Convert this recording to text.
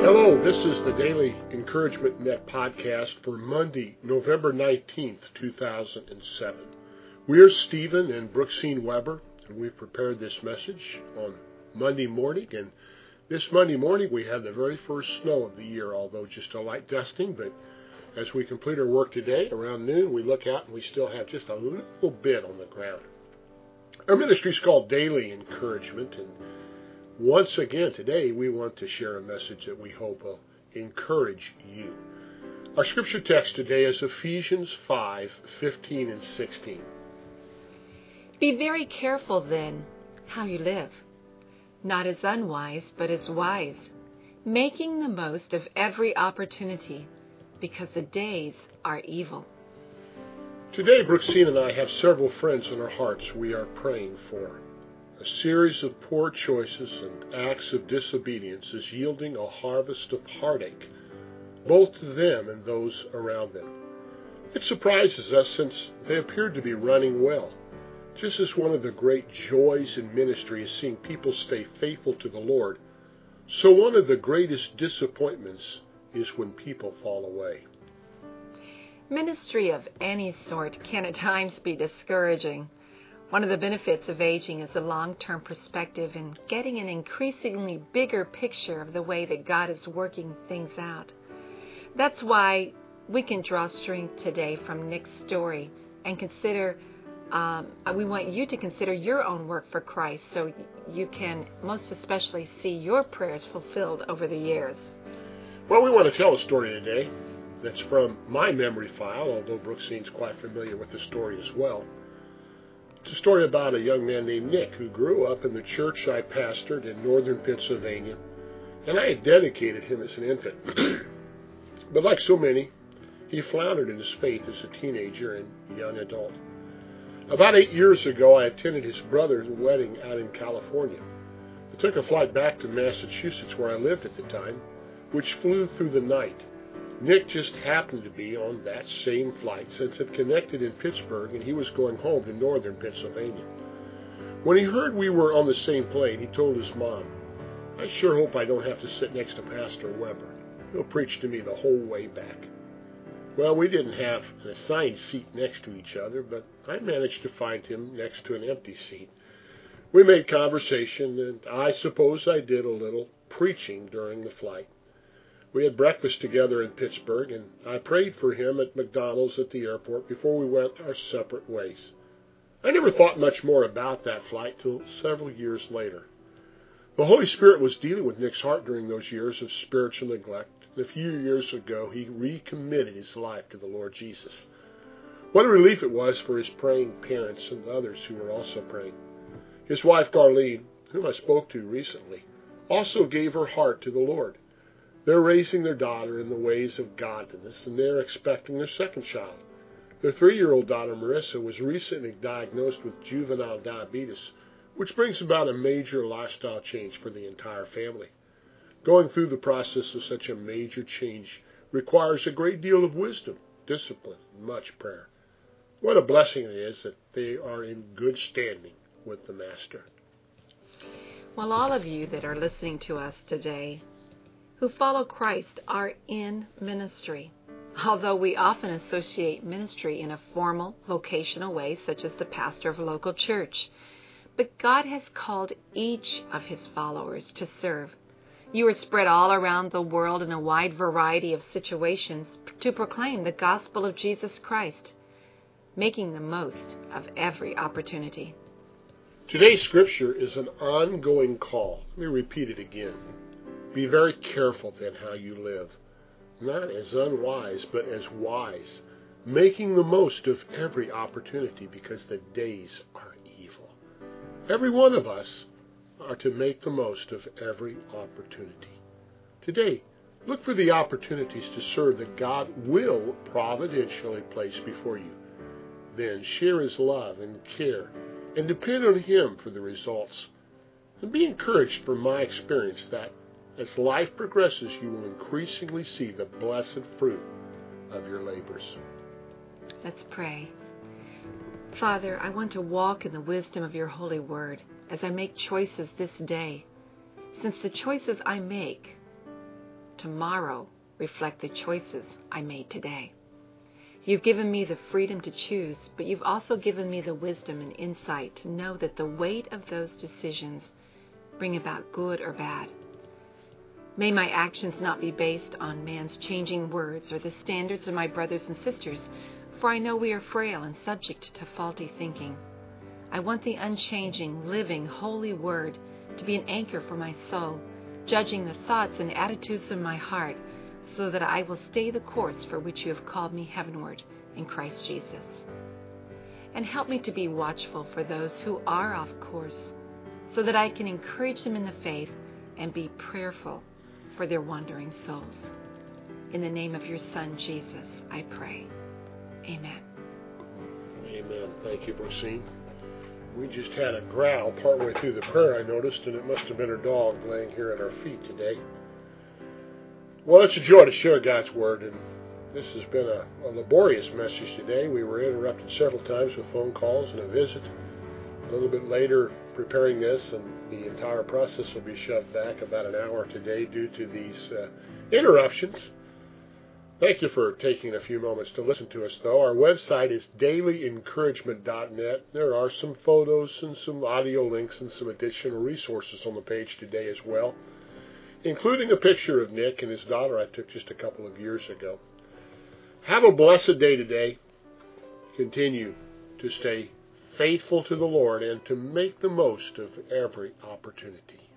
Hello, this is the Daily Encouragement Net podcast for Monday, November 19th, 2007. We are Stephen and Brooksine Weber, and we've prepared this message on Monday morning. And this Monday morning we had the very first snow of the year, although just a light dusting. But as we complete our work today, around noon, we look out and we still have just a little bit on the ground. Our ministry is called Daily Encouragement, and once again today we want to share a message that we hope will encourage you. Our scripture text today is Ephesians 5:15 and 16. Be very careful then how you live, not as unwise but as wise, making the most of every opportunity, because the days are evil. Today, Brooksine and I have several friends in our hearts we are praying for. A series of poor choices and acts of disobedience is yielding a harvest of heartache, both to them and those around them. It surprises us since they appeared to be running well. Just as one of the great joys in ministry is seeing people stay faithful to the Lord, so one of the greatest disappointments is when people fall away. Ministry of any sort can at times be discouraging. One of the benefits of aging is a long-term perspective and getting an increasingly bigger picture of the way that God is working things out. That's why we can draw strength today from Nick's story and consider, we want you to consider your own work for Christ so you can most especially see your prayers fulfilled over the years. Well, we want to tell a story today that's from my memory file, although Brooksine's quite familiar with the story as well. It's a story about a young man named Nick who grew up in the church I pastored in northern Pennsylvania, and I had dedicated him as an infant. But like so many, he floundered in his faith as a teenager and young adult. About 8 years ago, I attended his brother's wedding out in California. I took a flight back to Massachusetts, where I lived at the time, which flew through the night. Nick just happened to be on that same flight since it connected in Pittsburgh and he was going home to northern Pennsylvania. When he heard we were on the same plane, he told his mom, "I sure hope I don't have to sit next to Pastor Weber. He'll preach to me the whole way back." Well, we didn't have an assigned seat next to each other, but I managed to find him next to an empty seat. We made conversation, and I suppose I did a little preaching during the flight. We had breakfast together in Pittsburgh, and I prayed for him at McDonald's at the airport before we went our separate ways. I never thought much more about that flight till several years later. The Holy Spirit was dealing with Nick's heart during those years of spiritual neglect, and a few years ago he recommitted his life to the Lord Jesus. What a relief it was for his praying parents and others who were also praying. His wife, Darlene, whom I spoke to recently, also gave her heart to the Lord. They're raising their daughter in the ways of godliness, and they're expecting their second child. Their 3-year-old daughter, Marissa, was recently diagnosed with juvenile diabetes, which brings about a major lifestyle change for the entire family. Going through the process of such a major change requires a great deal of wisdom, discipline, and much prayer. What a blessing it is that they are in good standing with the Master. Well, all of you that are listening to us today who follow Christ are in ministry, although we often associate ministry in a formal, vocational way, such as the pastor of a local church. But God has called each of his followers to serve. You are spread all around the world in a wide variety of situations to proclaim the gospel of Jesus Christ, making the most of every opportunity. Today's scripture is an ongoing call. Let me repeat it again. Be very careful then how you live, not as unwise, but as wise, making the most of every opportunity, because the days are evil. Every one of us are to make the most of every opportunity. Today, look for the opportunities to serve that God will providentially place before you. Then share his love and care and depend on him for the results. And be encouraged from my experience that as life progresses, you will increasingly see the blessed fruit of your labors. Let's pray. Father, I want to walk in the wisdom of your holy word as I make choices this day, since the choices I make tomorrow reflect the choices I made today. You've given me the freedom to choose, but you've also given me the wisdom and insight to know that the weight of those decisions bring about good or bad. May my actions not be based on man's changing words or the standards of my brothers and sisters, for I know we are frail and subject to faulty thinking. I want the unchanging, living, holy word to be an anchor for my soul, judging the thoughts and attitudes of my heart, so that I will stay the course for which you have called me heavenward in Christ Jesus. And help me to be watchful for those who are off course, so that I can encourage them in the faith and be prayerful for their wandering souls. In the name of your Son, Jesus, I pray. Amen. Amen. Thank you, Brucine. We just had a growl partway through the prayer, I noticed, and it must have been her dog laying here at our feet today. Well, it's a joy to share God's Word, and this has been a laborious message today. We were interrupted several times with phone calls and a visit. A little bit later, preparing this, and the entire process will be shoved back about an hour today due to these interruptions. Thank you for taking a few moments to listen to us, though. Our website is dailyencouragement.net. There are some photos and some audio links and some additional resources on the page today as well, including a picture of Nick and his daughter I took just a couple of years ago. Have a blessed day today. Continue to stay faithful to the Lord and to make the most of every opportunity.